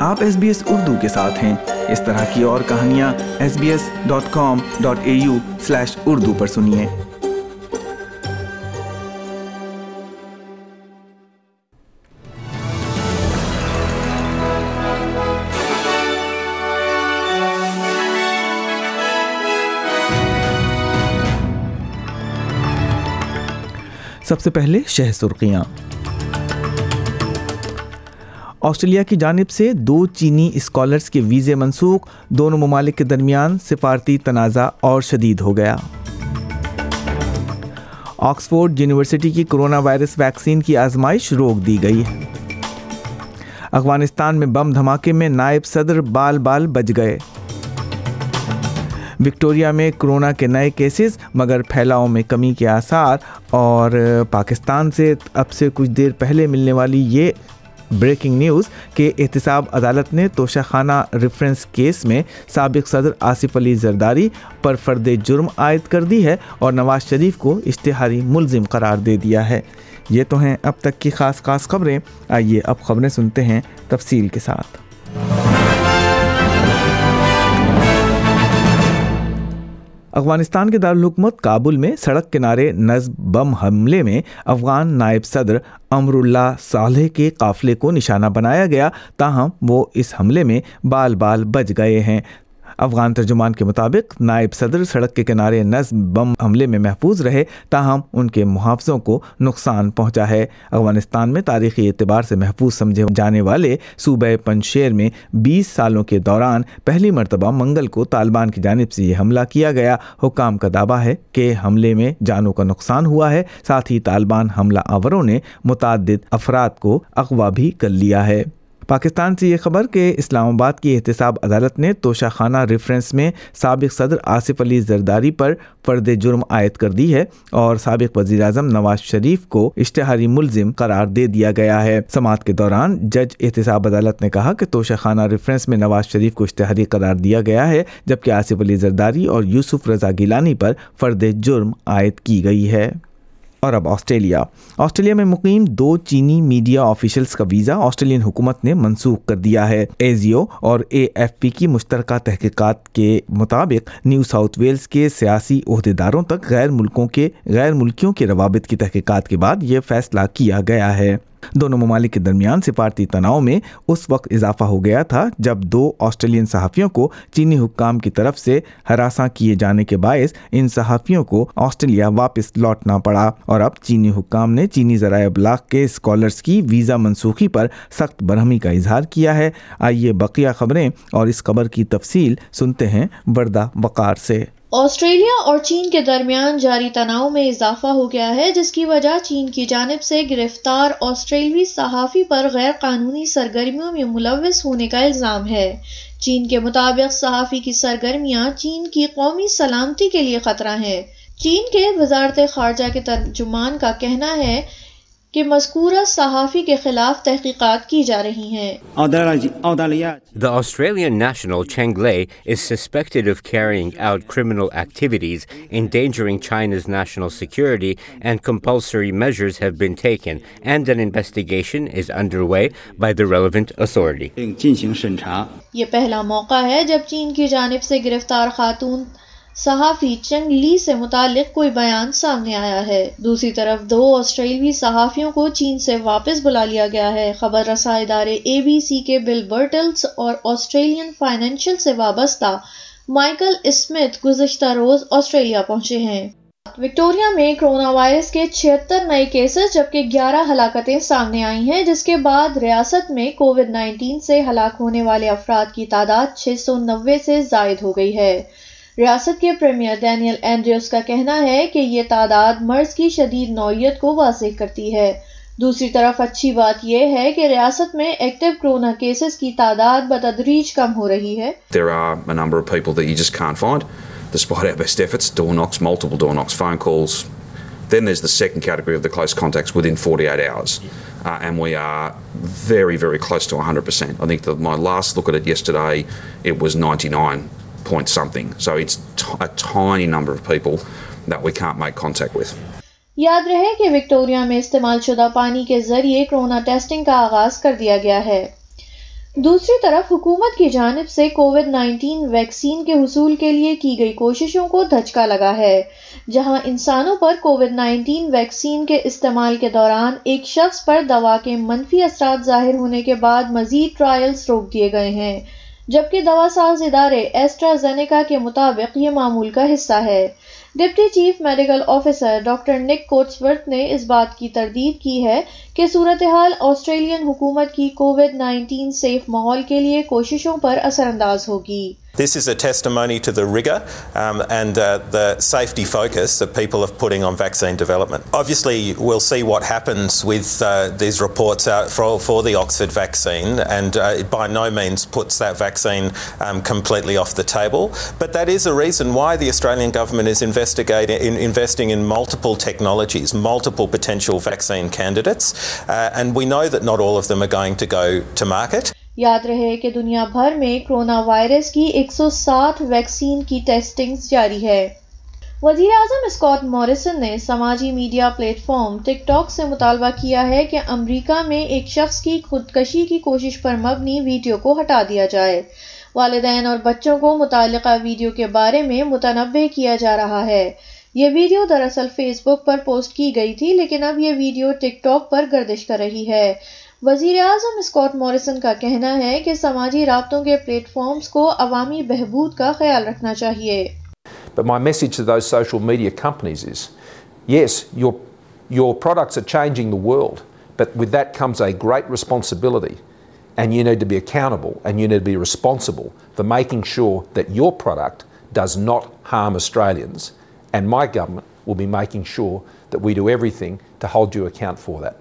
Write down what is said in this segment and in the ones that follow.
آپ SBS اردو کے ساتھ ہیں۔ اس طرح کی اور کہانیاں sbs.com.au/urdu پر سنیے۔ سب سے پہلے شہ سرخیاں۔ آسٹریلیا کی جانب سے 2 چینی اسکالرز کے ویزے منسوخ، دونوں ممالک کے درمیان سفارتی تنازع اور شدید ہو گیا۔ آکسفورڈ یونیورسٹی کی کرونا وائرس ویکسین کی آزمائش روک دی گئی۔ افغانستان میں بم دھماکے میں نائب صدر بال بچ گئے۔ وکٹوریا میں کرونا کے نئے کیسز مگر پھیلاؤ میں کمی کے آثار، اور پاکستان سے اب سے کچھ دیر پہلے ملنے والی یہ بریکنگ نیوز کہ احتساب عدالت نے توشہ خانہ ریفرنس کیس میں سابق صدر آصف علی زرداری پر فرد جرم عائد کر دی ہے اور نواز شریف کو اشتہاری ملزم قرار دے دیا ہے۔ یہ تو ہیں اب تک کی خاص خبریں۔ آئیے اب خبریں سنتے ہیں تفصیل کے ساتھ۔ افغانستان کے دارالحکومت کابل میں سڑک کنارے نصب بم حملے میں افغان نائب صدر امر اللہ صالح کے قافلے کو نشانہ بنایا گیا، تاہم وہ اس حملے میں بال بچ گئے ہیں۔ افغان ترجمان کے مطابق نائب صدر سڑک کے کنارے نصب بم حملے میں محفوظ رہے، تاہم ان کے محافظوں کو نقصان پہنچا ہے۔ افغانستان میں تاریخی اعتبار سے محفوظ سمجھے جانے والے صوبہ پنجشیر میں 20 سالوں کے دوران پہلی مرتبہ منگل کو طالبان کی جانب سے یہ حملہ کیا گیا۔ حکام کا دعویٰ ہے کہ حملے میں جانوں کا نقصان ہوا ہے، ساتھ ہی طالبان حملہ آوروں نے متعدد افراد کو اغوا بھی کر لیا ہے۔ پاکستان سے یہ خبر کہ اسلام آباد کی احتساب عدالت نے توشہ خانہ ریفرنس میں سابق صدر آصف علی زرداری پر فرد جرم عائد کر دی ہے اور سابق وزیر اعظم نواز شریف کو اشتہاری ملزم قرار دے دیا گیا ہے۔ سماعت کے دوران جج احتساب عدالت نے کہا کہ توشہ خانہ ریفرنس میں نواز شریف کو اشتہاری قرار دیا گیا ہے، جبکہ آصف علی زرداری اور یوسف رضا گیلانی پر فرد جرم عائد کی گئی ہے۔ اور اب آسٹریلیا میں مقیم 2 چینی میڈیا آفیشلز کا ویزا آسٹریلین حکومت نے منسوخ کر دیا ہے۔ ایزیو اور AFP کی مشترکہ تحقیقات کے مطابق نیو ساؤتھ ویلز کے سیاسی عہدیداروں تک غیر ملکیوں کے روابط کی تحقیقات کے بعد یہ فیصلہ کیا گیا ہے۔ دونوں ممالک کے درمیان سفارتی تناؤ میں اس وقت اضافہ ہو گیا تھا جب 2 آسٹریلین صحافیوں کو چینی حکام کی طرف سے ہراساں کیے جانے کے باعث ان صحافیوں کو آسٹریلیا واپس لوٹنا پڑا، اور اب چینی حکام نے چینی ذرائع ابلاغ کے اسکالرز کی ویزا منسوخی پر سخت برہمی کا اظہار کیا ہے۔ آئیے بقیہ خبریں اور اس خبر کی تفصیل سنتے ہیں وردہ وقار سے۔ آسٹریلیا اور چین کے درمیان جاری تناؤ میں اضافہ ہو گیا ہے، جس کی وجہ چین کی جانب سے گرفتار آسٹریلوی صحافی پر غیر قانونی سرگرمیوں میں ملوث ہونے کا الزام ہے۔ چین کے مطابق صحافی کی سرگرمیاں چین کی قومی سلامتی کے لیے خطرہ ہیں۔ چین کے وزارت خارجہ کے ترجمان کا کہنا ہے کہ مذکورہ صحافی کے خلاف تحقیقات کی جا رہی ہیں۔ The Australian national Cheng Lei is suspected of carrying out criminal activities endangering China's national security, and compulsory measures have been taken and an investigation is underway by the relevant authority. یہ پہلا موقع ہے جب چین کی جانب سے گرفتار خاتون صحافی چنگ لی سے متعلق کوئی بیان سامنے آیا ہے۔ دوسری طرف 2 آسٹریلوی صحافیوں کو چین سے واپس بلا لیا گیا ہے۔ خبر رساں ادارے ABC کے بل برٹلز اور آسٹریلین فائنینشل سے وابستہ مائیکل اسمتھ گزشتہ روز آسٹریلیا پہنچے ہیں۔ وکٹوریا میں کرونا وائرس کے 76 نئے کیسز جبکہ 11 ہلاکتیں سامنے آئی ہیں، جس کے بعد ریاست میں کووڈ-19 سے ہلاک ہونے والے افراد کی تعداد 690 سے زائد ہو گئی ہے۔ ریاست کے پریمیئر ڈینیل اینڈریوز کا کہنا ہے کہ یہ تعداد مرض کی شدید نوعیت کو واضح کرتی ہے۔ دوسری طرف اچھی بات یہ ہے کہ ریاست میں ایکٹیو کرونا کیسز کی تعداد بتدریج کم ہو رہی ہے۔ There are a number of people that you just can't find despite our best efforts, door knocks, multiple door knocks, phone calls. Then there's the second category of the close contacts within 48 hours. And we are very, very close to 100%. I think that my last look at it yesterday, it was 99 point something. So it's a tiny number of people that we can't make contact with. یاد رہے کہ Victoria میں استعمال شدہ پانی کے ذریعے corona testing کا آغاز کر دیا گیا ہے۔ دوسری طرف حکومت کی جانب سے کووڈ-19 ویکسین کے حصول کے لیے کی گئی کوششوں کو دھچکا لگا ہے، جہاں انسانوں پر کووڈ-19 ویکسین کے استعمال کے دوران ایک شخص پر دوا کے منفی اثرات ظاہر ہونے کے بعد مزید ٹرائلز روک دیے گئے ہیں، جبکہ دوا ساز ادارے ایسٹرازینیکا کے مطابق یہ معمول کا حصہ ہے۔ Deputy chief medical officer doctor Nick Coatsworth نے اس بات کی تردید کی ہے کہ صورتحال آسٹریلین حکومت کی کووڈ-19 سیف ماحول کے لیے کوششوں پر اثر انداز ہوگی۔ This is a testimony to the rigour and the safety focus that people are putting on vaccine development. Obviously, we'll see what happens with these reports out for the Oxford vaccine, and it by no means puts that vaccine completely off the table. But that is a reason why the Australian government is investing in multiple technologies, multiple potential vaccine candidates, and we know that not all of them are going to go to market. یاد رہے کہ دنیا بھر میں corona virus کی 160 vaccine کی testing جاری ہے۔ وزیر اعظم اسکاٹ موریسن نے سماجی media platform TikTok سے مطالبہ کیا ہے کہ امریکہ میں ایک شخص کی خودکشی کی کوشش پر مبنی ویڈیو کو ہٹا دیا جائے۔ والدین اور بچوں کو متعلقہ ویڈیو کے بارے میں متنبہ کیا جا رہا ہے۔ یہ ویڈیو دراصل فیس بک پر پوسٹ کی گئی تھی، لیکن اب یہ ویڈیو ٹک ٹاک پر گردش کر رہی ہے۔ وزیر اعظم اسکاٹ موریسن کا کہنا ہے کہ سماجی رابطوں کے پلیٹ فارمز کو عوامی بہبود کا خیال رکھنا چاہیے۔ But my message to those social media companies is, yes, your products are changing the world, but with that comes a great responsibility, and you need to be accountable and you need to be responsible for making sure that your product does not harm Australians, and my government will be making sure that we do everything to hold you account for that.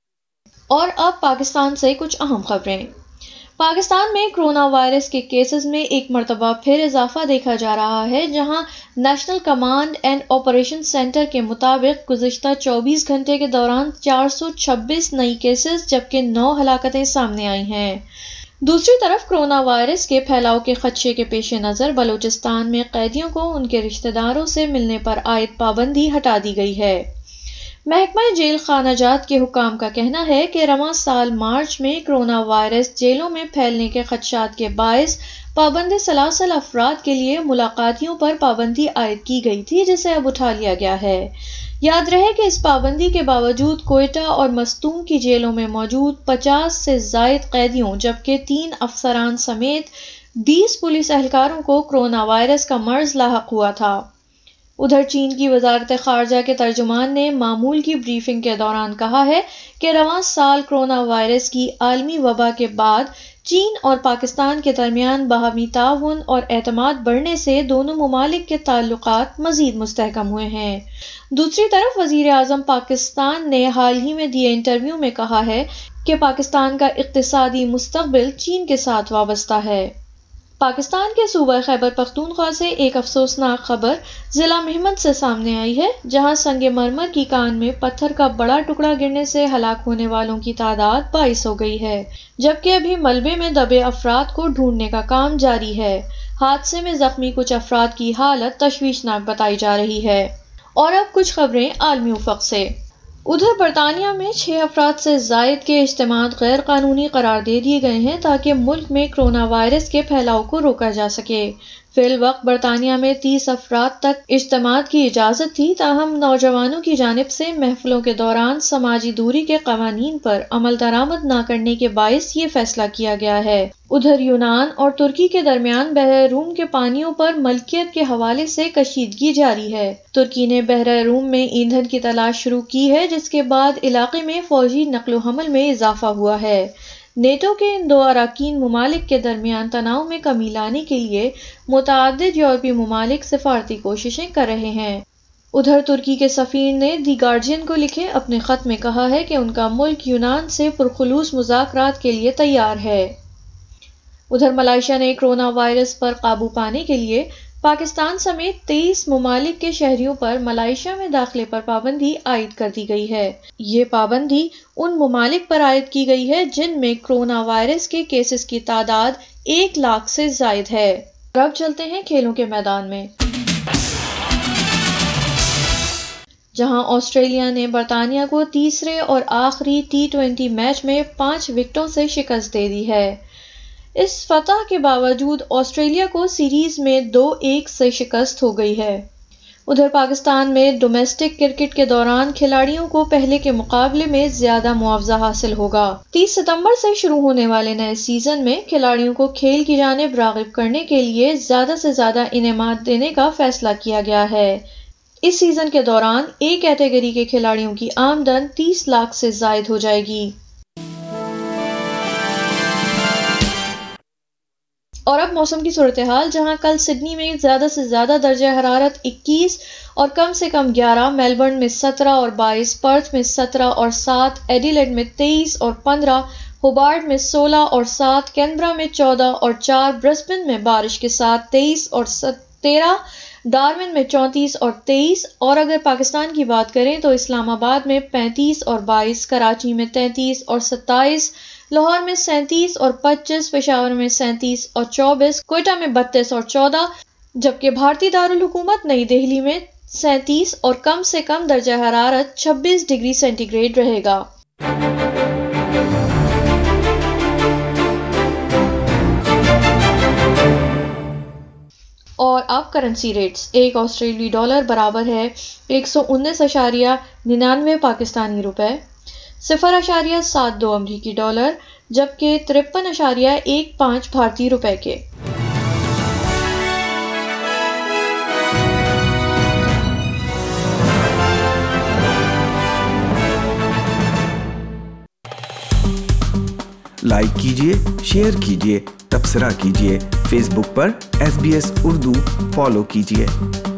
اور اب پاکستان سے کچھ اہم خبریں۔ پاکستان میں corona virus کے cases میں ایک مرتبہ پھر اضافہ دیکھا جا رہا ہے، جہاں national command and operation centre کے مطابق گزشتہ 24 گھنٹے کے دوران 426 نئی کیسز جبکہ 9 ہلاکتیں سامنے آئی ہیں۔ دوسری طرف کرونا وائرس کے پھیلاؤ کے خدشے کے پیش نظر بلوچستان میں قیدیوں کو ان کے رشتہ داروں سے ملنے پر عائد پابندی ہٹا دی گئی ہے۔ محکمہ جیل خانہ جات کے حکام کا کہنا ہے کہ رواں سال مارچ میں کرونا وائرس جیلوں میں پھیلنے کے خدشات کے باعث پابند سلاسل افراد کے لیے ملاقاتیوں پر پابندی عائد کی گئی تھی، جسے اب اٹھا لیا گیا ہے۔ یاد رہے کہ اس پابندی کے باوجود کوئٹہ اور مستونگ کی جیلوں میں موجود 50 سے زائد قیدیوں جبکہ 3 افسران سمیت 20 پولیس اہلکاروں کو کرونا وائرس کا مرض لاحق ہوا تھا۔ ادھر چین کی وزارت خارجہ کے ترجمان نے معمول کی بریفنگ کے دوران کہا ہے کہ رواں سال کرونا وائرس کی عالمی وبا کے بعد چین اور پاکستان کے درمیان باہمی تعاون اور اعتماد بڑھنے سے دونوں ممالک کے تعلقات مزید مستحکم ہوئے ہیں۔ دوسری طرف وزیر اعظم پاکستان نے حال ہی میں دیے انٹرویو میں کہا ہے کہ پاکستان کا اقتصادی مستقبل چین کے ساتھ وابستہ ہے۔ پاکستان کے صوبہ خیبر پختونخوا سے ایک افسوسناک خبر ضلع مہمند سے سامنے آئی ہے، جہاں سنگ مرمر کی کان میں پتھر کا بڑا ٹکڑا گرنے سے ہلاک ہونے والوں کی تعداد 22 ہو گئی ہے، جبکہ ابھی ملبے میں دبے افراد کو ڈھونڈنے کا کام جاری ہے۔ حادثے میں زخمی کچھ افراد کی حالت تشویشناک بتائی جا رہی ہے۔ اور اب کچھ خبریں عالمی افق سے۔ ادھر برطانیہ میں 6 افراد سے زائد کے اجتماعات غیر قانونی قرار دے دیے گئے ہیں تاکہ ملک میں کرونا وائرس کے پھیلاؤ کو روکا جا سکے۔ فی الوقت برطانیہ میں 30 افراد تک اجتماعات کی اجازت تھی، تاہم نوجوانوں کی جانب سے محفلوں کے دوران سماجی دوری کے قوانین پر عمل درآمد نہ کرنے کے باعث یہ فیصلہ کیا گیا ہے۔ ادھر یونان اور ترکی کے درمیان بحر روم کے پانیوں پر ملکیت کے حوالے سے کشیدگی جاری ہے۔ ترکی نے بحر روم میں ایندھن کی تلاش شروع کی ہے، جس کے بعد علاقے میں فوجی نقل و حمل میں اضافہ ہوا ہے۔ نیٹو کے ان 2 اراکین ممالک کے درمیان تناؤ میں کمی لانے کے لیے متعدد یورپی ممالک سفارتی کوششیں کر رہے ہیں۔ ادھر ترکی کے سفیر نے دی گارجین کو لکھے اپنے خط میں کہا ہے کہ ان کا ملک یونان سے پرخلوص مذاکرات کے لیے تیار ہے۔ ادھر ملائیشیا نے کرونا وائرس پر قابو پانے کے لیے پاکستان سمیت 23 ممالک کے شہریوں پر ملائیشیا میں داخلے پر پابندی عائد کر دی گئی ہے۔ یہ پابندی ان ممالک پر عائد کی گئی ہے جن میں کرونا وائرس کے کیسز کی تعداد 1 لاکھ سے زائد ہے۔ اب چلتے ہیں کھیلوں کے میدان میں، جہاں آسٹریلیا نے برطانیہ کو تیسرے اور آخری T20 میچ میں 5 وکٹوں سے شکست دے دی ہے۔ اس فتح کے باوجود آسٹریلیا کو سیریز میں 2-1 سے شکست ہو گئی ہے۔ ادھر پاکستان میں ڈومیسٹک کرکٹ کے دوران کھلاڑیوں کو پہلے کے مقابلے میں زیادہ معاوضہ حاصل ہوگا۔ 30 ستمبر سے شروع ہونے والے نئے سیزن میں کھلاڑیوں کو کھیل کی جانب راغب کرنے کے لیے زیادہ سے زیادہ انعامات دینے کا فیصلہ کیا گیا ہے۔ اس سیزن کے دوران اے کیٹیگری کے کھلاڑیوں کی آمدن 30 لاکھ سے زائد ہو جائے گی۔ اور اب موسم کی صورتحال، جہاں کل سڈنی میں زیادہ سے زیادہ درجہ حرارت 21 اور کم سے کم 11، میلبرن میں 17 اور 22، پرتھ میں 17 اور 7، ایڈیلیڈ میں 23 اور 15، ہوبارٹ میں 16 اور 7، کینبرا میں 14 اور 4، برسبن میں بارش کے ساتھ 23 اور 13، ڈارون میں 34 اور 23، اور اگر پاکستان کی بات کریں تو اسلام آباد میں 35 اور 22، کراچی میں 33 اور 27، لاہور میں 37 اور 25، پشاور میں 37 اور 24، کوئٹہ میں 32 اور 14، جبکہ بھارتی دارالحکومت نئی دہلی میں 37 اور کم سے کم درجہ حرارت 26 ڈگری سینٹی گریڈ رہے گا۔ اور اب کرنسی ریٹس، ایک آسٹریلوی ڈالر برابر ہے 119.99 پاکستانی روپے، 0.72 امریکی ڈالر، جبکہ 53.15 بھارتی روپے کے۔ لائک کیجیے، شیئر کیجیے، تبصرہ کیجیے، فیس بک پر SBS اردو فالو کیجیے۔